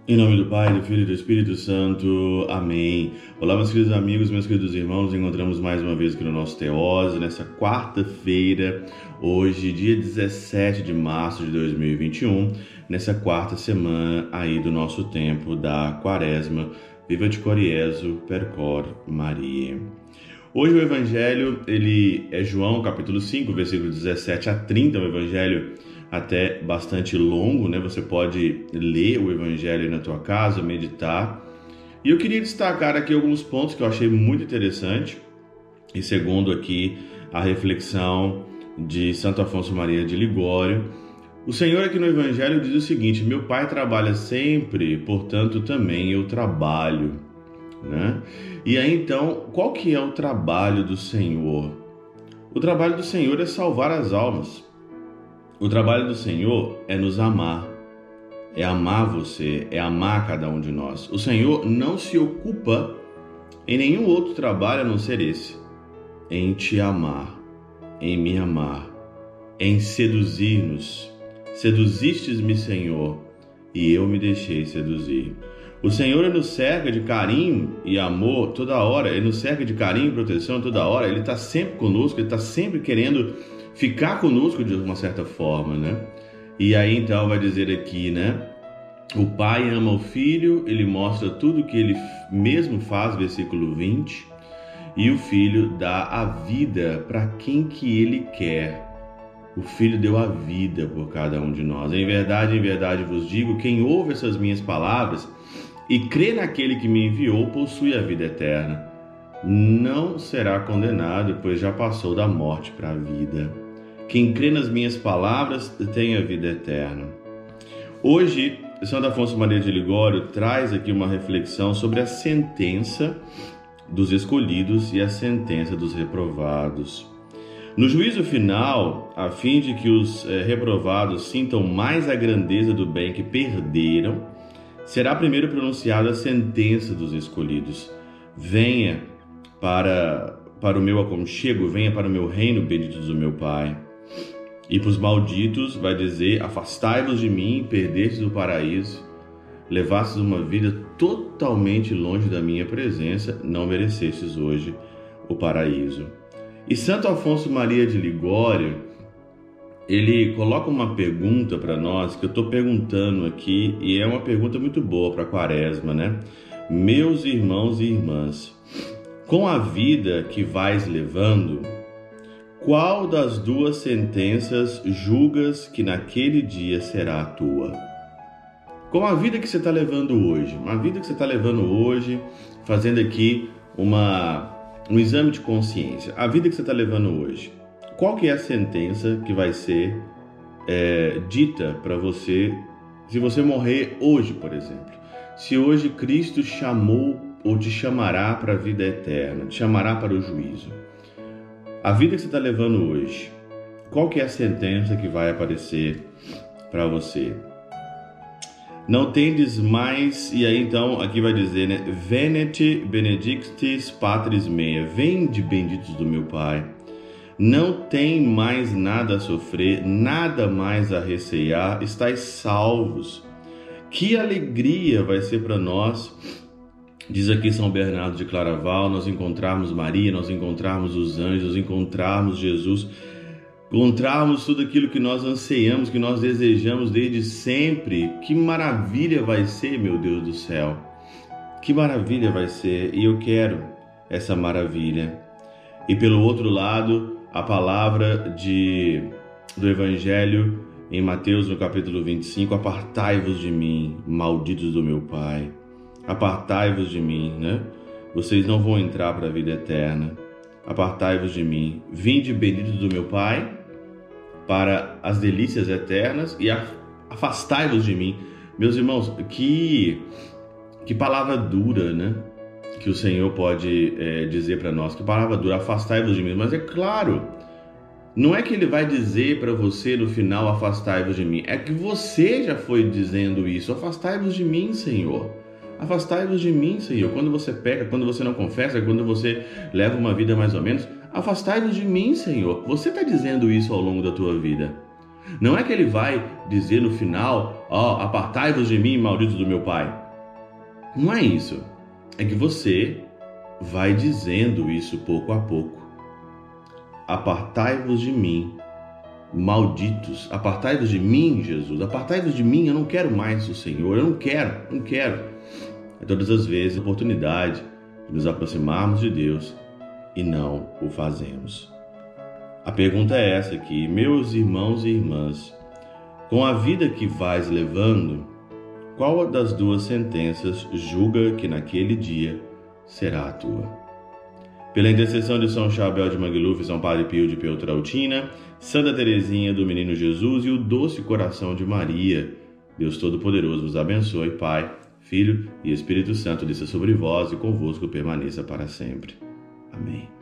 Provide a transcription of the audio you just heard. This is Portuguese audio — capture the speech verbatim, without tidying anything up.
Em nome do Pai, do Filho e do Espírito Santo. Amém. Olá, meus queridos amigos, meus queridos irmãos. Nos encontramos mais uma vez aqui no nosso Teose, nessa quarta-feira, hoje, dia dezessete de março de dois mil e vinte e um, nessa quarta semana aí do nosso tempo da Quaresma. Viva de Coriezo, percor Maria. Hoje o Evangelho, ele é João, capítulo cinco, versículo dezessete a trinta, um Evangelho até bastante longo, né? Você pode ler o Evangelho na tua casa, meditar. E eu queria destacar aqui alguns pontos que eu achei muito interessante. E segundo aqui a reflexão de Santo Afonso Maria de Ligório, o Senhor aqui no Evangelho diz o seguinte: meu Pai trabalha sempre, portanto também eu trabalho, né? E aí então, qual que é o trabalho do Senhor? O trabalho do Senhor é salvar as almas. O trabalho do Senhor é nos amar, é amar você, é amar cada um de nós. O Senhor não se ocupa em nenhum outro trabalho a não ser esse, em te amar, em me amar, em seduzir-nos. Seduzistes-me, Senhor, e eu me deixei seduzir. O Senhor nos cerca de carinho e amor toda hora, Ele nos cerca de carinho e proteção toda hora, Ele está sempre conosco, Ele está sempre querendo ficar conosco de uma certa forma, né? E aí então vai dizer aqui, né? O Pai ama o Filho, Ele mostra tudo que Ele mesmo faz, versículo vinte, e o Filho dá a vida para quem que Ele quer. O Filho deu a vida por cada um de nós. Em verdade, em verdade vos digo, quem ouve essas minhas palavras e crê naquele que me enviou, possui a vida eterna. Não será condenado, pois já passou da morte para a vida. Quem crê nas minhas palavras tem a vida eterna. Hoje, Santo Afonso Maria de Ligório traz aqui uma reflexão sobre a sentença dos escolhidos e a sentença dos reprovados. No juízo final, a fim de que os eh, reprovados sintam mais a grandeza do bem que perderam, será primeiro pronunciada a sentença dos escolhidos. Venha para, para o meu aconchego, venha para o meu reino, benditos do meu Pai. E para os malditos vai dizer: afastai-vos de mim, perdestes o paraíso, levastes uma vida totalmente longe da minha presença, não merecestes hoje o paraíso. E Santo Afonso Maria de Ligório, ele coloca uma pergunta para nós, que eu estou perguntando aqui, e é uma pergunta muito boa para a Quaresma, né? Meus irmãos e irmãs, com a vida que vais levando, qual das duas sentenças julgas que naquele dia será a tua? Com a vida que você está levando hoje, uma vida que você está levando hoje, fazendo aqui uma, um exame de consciência, a vida que você está levando hoje, qual que é a sentença que vai ser é, dita para você se você morrer hoje, por exemplo? Se hoje Cristo chamou ou te chamará para a vida eterna, te chamará para o juízo. A vida que você está levando hoje, qual que é a sentença que vai aparecer para você? Não tendes mais, e aí então aqui vai dizer, né? Venete benedictis patris mea, vinde benditos do meu Pai. Não tem mais nada a sofrer, nada mais a recear, estáis salvos. Que alegria vai ser para nós, diz aqui São Bernardo de Claraval, nós encontrarmos Maria, nós encontrarmos os anjos, encontrarmos Jesus, encontrarmos tudo aquilo que nós anseiamos, que nós desejamos desde sempre. Que maravilha vai ser, meu Deus do céu! Que maravilha vai ser, e eu quero essa maravilha. E pelo outro lado, a palavra de, do Evangelho em Mateus, no capítulo vinte e cinco, apartai-vos de mim, malditos do meu Pai. Apartai-vos de mim, né? Vocês não vão entrar para a vida eterna. Apartai-vos de mim. Vinde benditos do meu Pai para as delícias eternas e afastai-vos de mim. Meus irmãos, que, que palavra dura, né? Que o Senhor pode é, dizer para nós. Que palavra dura, afastai-vos de mim. Mas é claro, não é que Ele vai dizer para você no final, afastai-vos de mim. É que você já foi dizendo isso. Afastai-vos de mim, Senhor. Afastai-vos de mim, Senhor. Quando você peca, quando você não confessa, quando você leva uma vida mais ou menos, afastai-vos de mim, Senhor. Você está dizendo isso ao longo da tua vida. Não é que ele vai dizer no final, ó, oh, apartai-vos de mim, malditos do meu Pai. Não é isso. É que você vai dizendo isso pouco a pouco. Apartai-vos de mim, malditos. Apartai-vos de mim, Jesus. Apartai-vos de mim, eu não quero mais o Senhor. Eu não quero, não quero. É todas as vezes a oportunidade de nos aproximarmos de Deus e não o fazemos. A pergunta é essa aqui, meus irmãos e irmãs, com a vida que vais levando, qual das duas sentenças julga que naquele dia será a tua? Pela intercessão de São Chabel de Mangluf, São Padre Pio de Pietrautina, Santa Teresinha do Menino Jesus e o doce coração de Maria, Deus Todo-Poderoso vos abençoe, Pai, Filho e Espírito Santo, desça sobre vós e convosco permaneça para sempre. Amém.